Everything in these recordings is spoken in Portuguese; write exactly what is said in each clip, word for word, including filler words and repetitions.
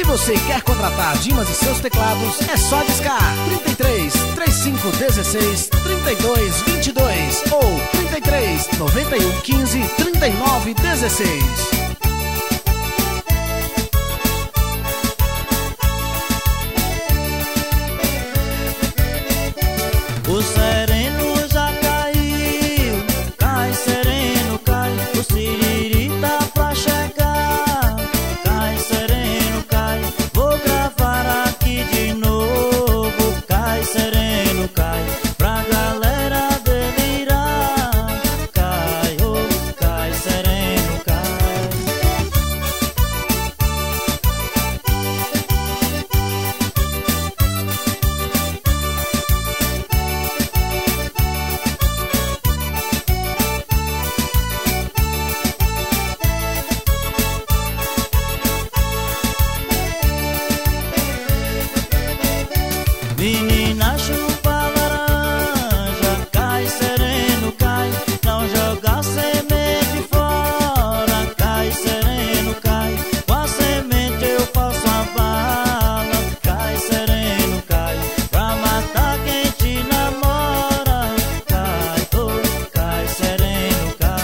você quer contratar Dimas e seus teclados, é só discar trinta e três, trinta e cinco, dezesseis, trinta e dois, vinte e dois ou trinta e três, noventa e um, quinze, trinta e nove, dezesseis. O sereno já caiu, cai sereno, cai, o siriri tá pra chegar. Cai sereno, cai, vou gravar aqui de novo. Cai sereno, cai, pra galera delirar. Cai, oh, cai sereno, cai. Menina chupa laranja, cai sereno, cai, não joga semente fora. Cai sereno, cai, com a semente eu faço a bala. Cai sereno, cai, pra matar quem te namora. Cai, oh, cai sereno, cai.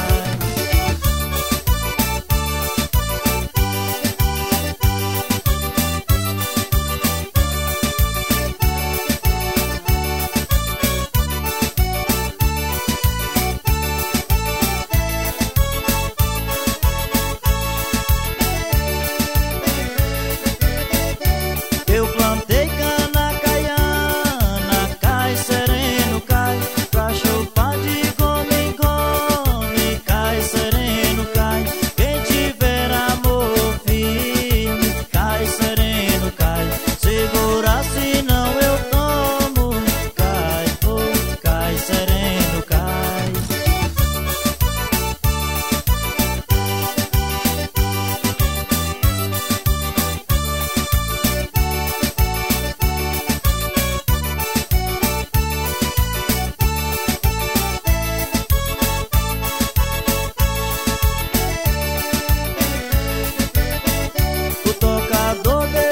Eu plantei cana caiana, cai sereno, cai, pra chupar de gome em gome. Cai sereno, cai, quem tiver amor firme. Cai sereno, cai, segura senão eu tomo. Cai, oh, cai sereno, cai. O tocador